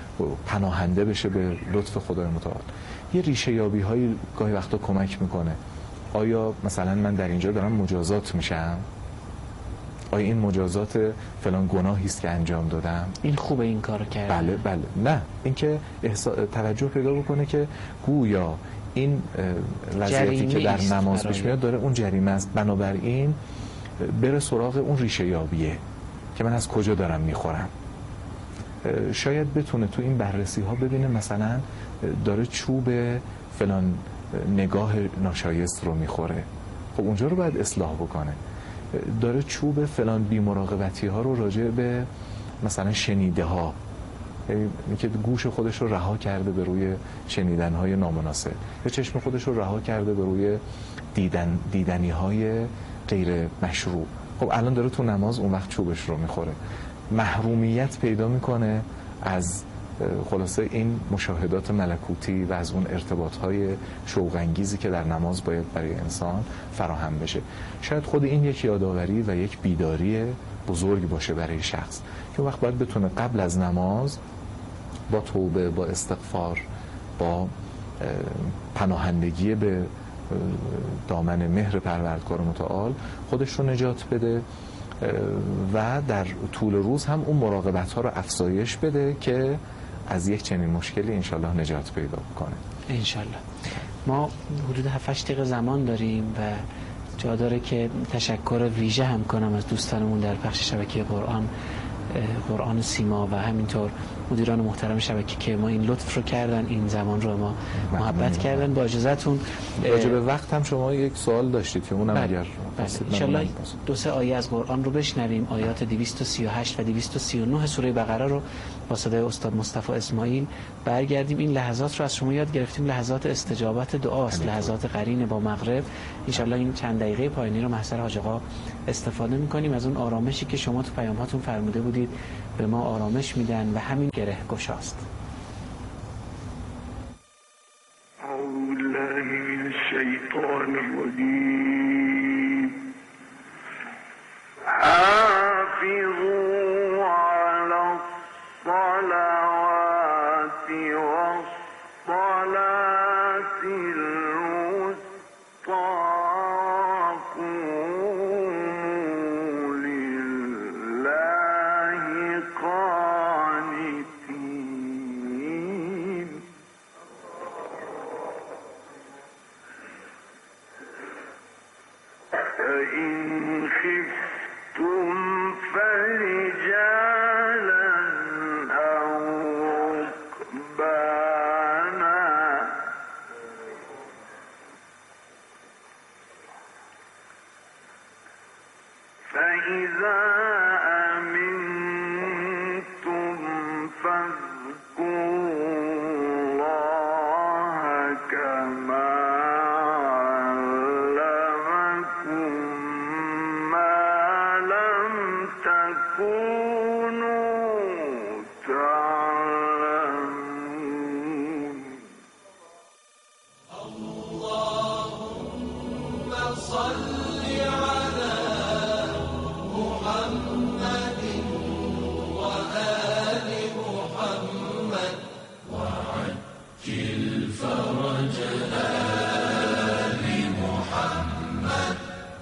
پناهنده بشه به لطف خدای متعال. یه ریشه یابی هایی گاهی وقتا کمک میکنه. آیا مثلا من در اینجا دارم مجازات میشم؟ آیا این مجازات فلان گناهی است که انجام دادم؟ این خوبه این کارو کردن؟ بله بله. نه، اینکه توجه پیدا بکنه که گویا این وضعیتی که در نماز پیش میاد داره اون جریمه است، بنابراین بره سراغ اون ریشه یابیه که من از کجا دارم میخورم. شاید بتونه تو این بررسی ها ببینه مثلا داره چوب فلان نگاه ناشایست رو میخوره، خب اونجا رو باید اصلاح بکنه. داره چوب فلان بی‌مراقبتی ها رو راجع به مثلا شنیده ها، یعنی که گوش خودش رو رها کرده به روی شنیدن های نامناسب، یا چشم خودش رو رها کرده به روی دیدن دیدنی های غیر مشروع. خب الان داره تو نماز اون وقت چوبش رو میخوره، محرومیت پیدا میکنه از خلاصه این مشاهدات ملکوتی و از اون ارتباطهای شوق‌انگیزی که در نماز باید برای انسان فراهم بشه. شاید خود این یک یادآوری و یک بیداری بزرگی باشه برای شخص که وقت باید بتونه قبل از نماز با توبه، با استغفار، با پناهندگی به دامن مهر پروردگار متعال خودش رو نجات بده و در طول روز هم اون مراقبت ها رو افزایش بده که از یک چنین مشکلی انشالله نجات پیدا کنه. انشالله. ما حدود هفت هشت دقیقه زمان داریم و جا داره که تشکر ویژه هم کنم از دوستانمون در پخش شبکه قرآن قرآن سیما و همینطور مدیران محترم شبکه که ما این لطف رو کردن، این زمان رو ما محبت کردن. با اجازهتون راجع به وقت هم شما یک سوال داشتید که اونم اگر انشالله دو سه آیه از قرآن رو بشنویم، آیات دویست و سی و هشت و دویست و سی و نه سوره بقره رو با صدای استاد مصطفی اسماعیل برگردیم. این لحظات رو از شما یاد گرفتیم، لحظات استجابت دعاست، لحظات قرین با مغرب. انشالله این چند دقیقه پایانی رو محضر حاج آقا استفاده می‌کنیم از اون آرامشی که شما تو پیام‌هاتون فرموده بودید به ما آرامش میدن و همین گره گشاست. اعوذ بالله من الشیطان الرجیم. حافظوا علی الصلوات والصلاة الوسطى فإن خفتم فرجالا أو ركبانا فإذا أمنتم فاذكروا الله كما علمكم ما لم تكونوا تعلمون اللهم صل على محمد وآل محمد وعجل فرج آل محمد.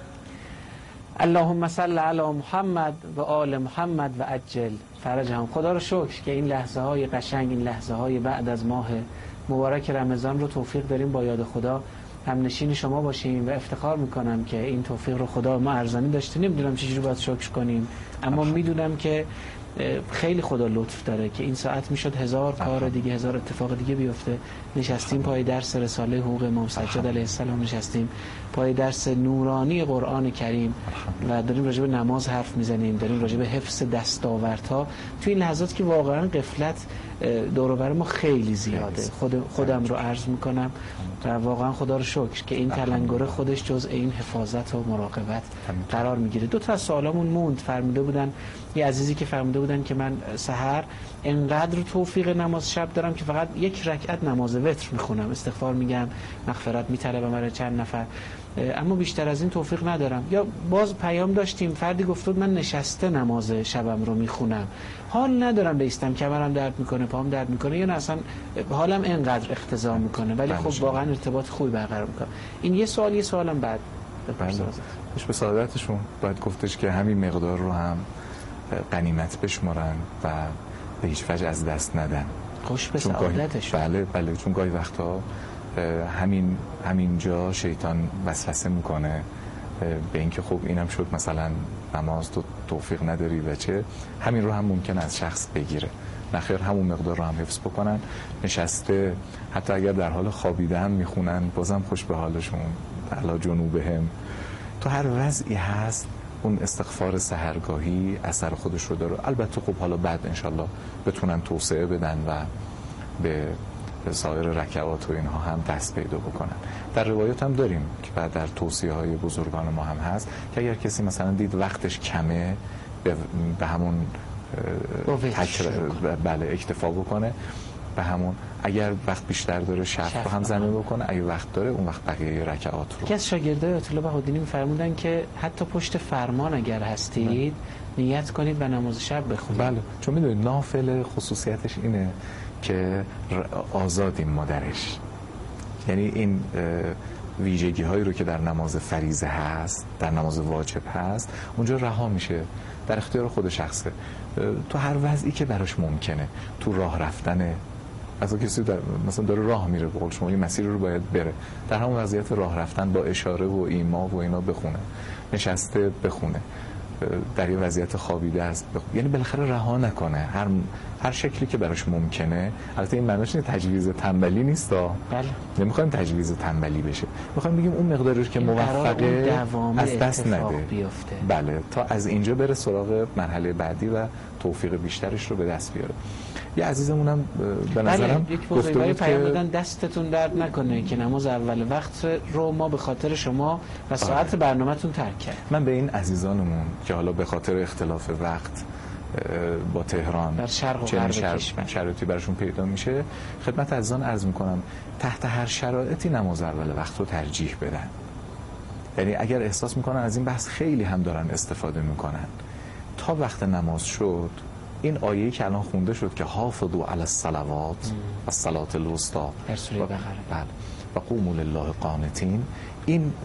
اللهم صل علی محمد و آل محمد و عجل فرجهم. خدا رو شکر که این لحظه های قشنگ، این لحظه های بعد از ماه مبارک رمضان رو توفیق داریم با یاد خدا همنشین شما باشیم و افتخار میکنم که این توفیق رو خدا ما ارزانی داشته. نمیدونم چجوری باید شکر کنیم، اما میدونم که خیلی خدا لطف داره که این ساعت میشد هزار کار دیگه، هزار اتفاق دیگه بیفته. نشستیم پای درس رساله حقوق امام سجاد علیه السلام، نشستیم پای درس نورانی قرآن کریم و داریم راجع به نماز حرف میزنیم، داریم راجع به حفظ دستاوردها تو این لحظات که واقعا غفلت دور و بر ما خیلی زیاده. خود خودم رو عرض میکنم و واقعا خدا رو شکر که این تلنگره خودش جزء این حفاظت و مراقبت قرار میگیره. دو تا از سوالامون موند. فرموده بودن یه عزیزی که فرموده بودن که من سحر انقدر توفیق نماز شب دارم که فقط یک رکعت نماز وتر میخونم، استغفار میگم، مغفرت میطلبم برای چند نفر، اما بیشتر از این توفیق ندارم. یا باز پیام داشتیم فردی گفت من نشسته نماز شبم رو میخونم، حال ندارم بیستم، کمرم درد میکنه، پام درد میکنه، یا نه اصلا حالم اینقدر اقتضا میکنه، ولی خب واقعا ارتباط خوبی برقرار میکنه. این یه سوال. یه سوالم بعد خوش به سعادتشون باید گفتش که همین مقدار رو هم غنیمت بشمارن و به هیچ وجه از دست ندن. خوش به سعادتشون. بله بله، چون گاهی وقتا همین همینجا شیطان وسوسه میکنه به اینکه خب اینم شد مثلا نماز تو توفیق نداری و چه، همین رو هم ممکن از شخص بگیره. نخیر، همون مقدار رو هم حفظ بکنن، نشسته حتی اگر در حال خوابیده هم میخونن بازم خوش به حالشون. علا جنوبهم. تو هر وضعی هست اون استغفار سحرگاهی اثر خودش رو داره. البته خب حالا بعد انشالله بتونن توسعه بدن و به سایر رکعات و اینها هم دست پیدا بکنن. در روایات هم داریم که بعد در توصیه های بزرگان ما هم هست که اگر کسی مثلا دید وقتش کمه به, به همون بله اکتفا بکنه، به همون. اگر وقت بیشتر داره شفت رو هم زمین بکنه، اگر وقت داره اون وقت بقیه رکعات رو. یکی از شاگردای آیت الله بهاءالدینی می‌فرمودن که حتی پشت فرمان اگر هستید نیت کنید و نماز شب بخونید. بله، چون میدونید نافله خصوصیتش اینه که آزادیم ما درش، یعنی این ویژگی هایی رو که در نماز فریضه هست، در نماز واجب هست، اونجا رها میشه، در اختیار خود شخصه. تو هر وضعی که براش ممکنه، تو راه رفتن، از کسی در مثلا داره راه میره، به قول شما این مسیر رو باید بره، در همون وضعیت راه رفتن با اشاره و ایما و اینا بخونه، نشسته بخونه، در یه وضعیت خوابیده است بخونه. یعنی بالاخره رها نکنه، هر هر شکلی که براش ممکنه. البته این معنیش اینه تجویز تنبلی نیست. بله، نمیخوایم تجویز تنبلی بشه، میخوایم بگیم اون مقداری که موفقه از دست نده بیفته. بله، تا از اینجا بره سراغ مرحله بعدی و توفیق بیشترش رو به دست بیاره. یه عزیزمونم به نظرم یک بزرگواری پیام دادن دستتون درد نکنه که نماز اول وقت رو ما به خاطر شما و ساعت برنامه‌تون ترک کرد. من به این عزیزانمون که حالا به خاطر اختلاف وقت با تهران در شرق و غرب کشور شرایطی براشون پیدا میشه، خدمت عزیزان عرض میکنم تحت هر شرایطی نماز اول وقت رو ترجیح بدن. یعنی اگر احساس میکنن از این بحث خیلی هم دارن استفاده میکنن، تا وقت نماز شد این آیه‌ای که الان خونده شد که حافظوا علی الصلوات و الصلاة الوسطی در سوره بقره، بله، و قوموا لله قانتین، این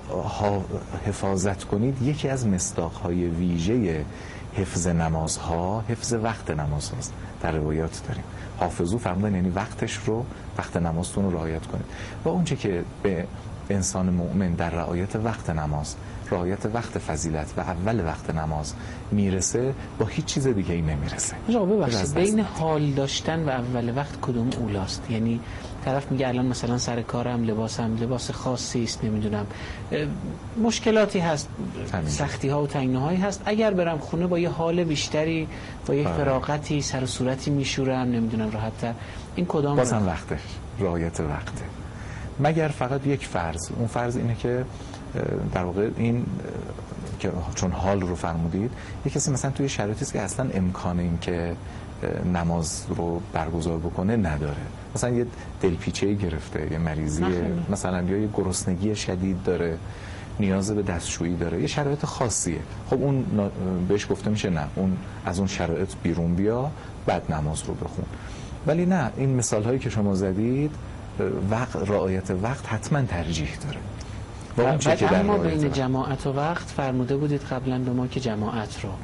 حفاظت کنید یکی از مصداق‌های ویژه حفظ نمازها، حفظ وقت نماز هست. در روایات داریم حافظو فرمودن یعنی وقتش رو، وقت نمازتون رو رعایت کنید. و اونچه که به انسان مؤمن در رعایت وقت نماز، رعایت وقت فضیلت و اول وقت نماز میرسه، با هیچ چیز دیگه ای نمیرسه. آقا ببخشید، بین حال داشتن و اول وقت کدوم اولاست؟ یعنی طرف میگه الان مثلا سر کارم لباسم لباس خاصی است، نمیدونم مشکلاتی هست، سختی ها و تنگناهایی هست، اگر برم خونه با یه حال بیشتری، با یه فراغتی سر و صورتی میشورم، نمیدونم راحت‌تر، این کدام؟ بازم وقته، رعایت وقته. مگر فقط یک فرض، اون فرض اینه که در واقع این که چون حال رو فرمودید، یک کسی مثلا توی شرایطی است که اصلا امکان این که نماز رو برگزار بکنه نداره، مثلا یه دلپیچه‌ای گرفته، یه مریضی مثلا، یا یه گرسنگی شدید داره، نیاز به دستشویی داره، یه شرایط خاصیه، خب اون بهش گفته میشه نه، اون از اون شرایط بیرون بیا بعد نماز رو بخون. ولی نه، این مثال هایی که شما زدید، وقت، رعایت وقت حتما ترجیح داره. بعد اما بین جماعت و وقت فرموده بودید قبلا به ما که جماعت رو،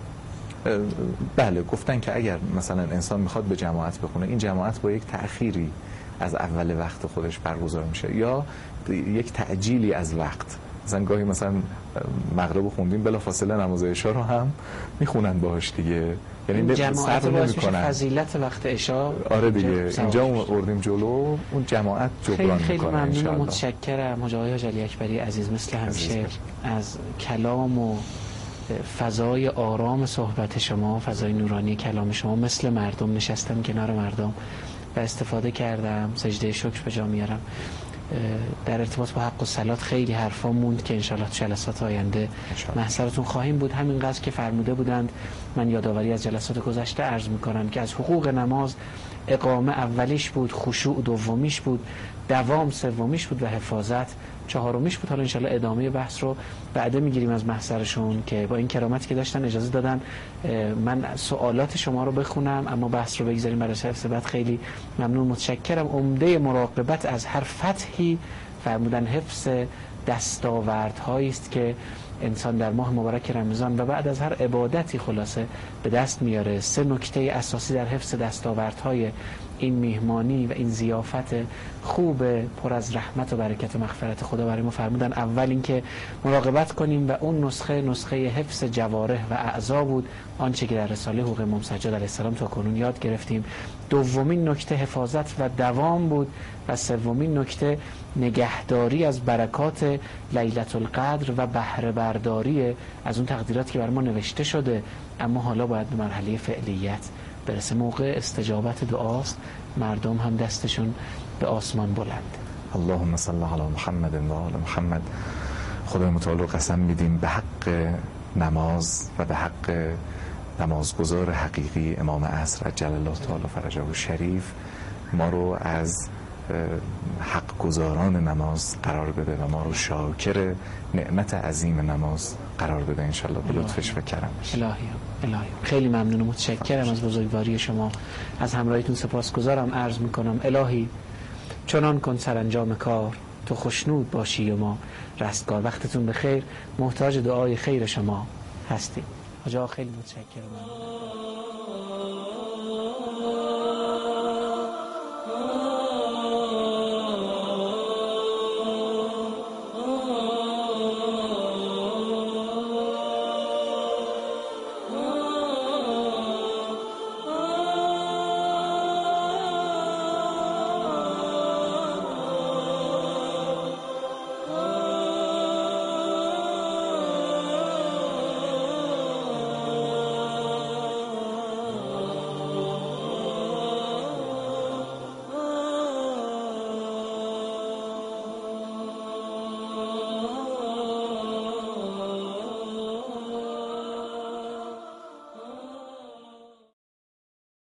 بله گفتن که اگر مثلا انسان میخواد به جماعت بخونه، این جماعت با یک تأخیری از اول وقت خودش برگزار میشه یا یک تعجیلی از وقت. مثلا گاهی مثلا مغرب خوندیم بلافاصله نماز عشا رو هم میخونن باهاش دیگه، یعنی جماعت باعث میشه فضیلت وقت عشا. آره دیگه، اینجا اردیم جلو، اون جماعت جبران میکنه. خیلی ممنون و متشکرم حاج آقای حاج علی اکبری عزیز، مثل همیشه از کلام و فضای آرام صحبت شما، فضای نورانی کلام شما. مثل مردم نشستم کنار مردم و استفاده کردم، سجده شکر به جا میارم. در ارتباط با حق و صلات خیلی حرفا موند که انشالله تو جلسات آینده محضرتون خواهیم بود. همینقدر که فرموده بودند، من یادآوری از جلسات گذشته عرض میکنم که از حقوق نماز اقامه اولیش بود، خشوع دومیش بود، دوام سومیش بود و حفاظت چهارمیش بود. حالا انشالله ادامه بحث رو بعده میگیریم از محضرشون که با این کرامتی که داشتن اجازه دادن من سوالات شما رو بخونم، اما بحث رو بگذاریم برای حفظ بعد. خیلی ممنون، متشکرم. عمده مراقبت از هر فتحی فرمودن حفظ دستاوردهایی است که انسان در ماه مبارک رمضان و بعد از هر عبادتی خلاصه به دست میاره. سه نکته اساسی در حفظ دستاوردهای این میهمانی و این ضیافت خوب پر از رحمت و برکت و مغفرت خدا برای ما فرمودن. اول اینکه مراقبت کنیم و اون نسخه نسخه حفظ جوارح و اعضا بود، آنچه که در رساله حقوق امام سجاد علیه السلام تا کنون یاد گرفتیم. دومین نکته حفاظت و دوام بود و سومین نکته نگهداری از برکات لیلة القدر و بهره برداری از اون تقدیراتی که بر ما نوشته شده، اما حالا باید به مرحله فعلیت برسه. موقع استجابت دعاست، مردم هم دستشون به آسمان بلند. اللهم صل علی محمد و آل محمد. خدای متعال رو قسم میدیم به حق نماز و به حق نمازگزار حقیقی امام عصر عجل الله تعالی فرجه الشریف، ما رو از حق گزاران نماز قرار بده و ما رو شاکر نعمت عظیم نماز قرار بده انشالله به لطفش و کرمش. الهی الهی خیلی ممنون و متشکرم از بزرگواری شما، از همراهیتون سپاسگزارم. عرض میکنم الهی چنان کن سرانجام کار، تو خوشنود باشی و ما رستگار. وقتتون بخیر، محتاج دعای خیر شما هستیم. حاج آقا خیلی متشکرم.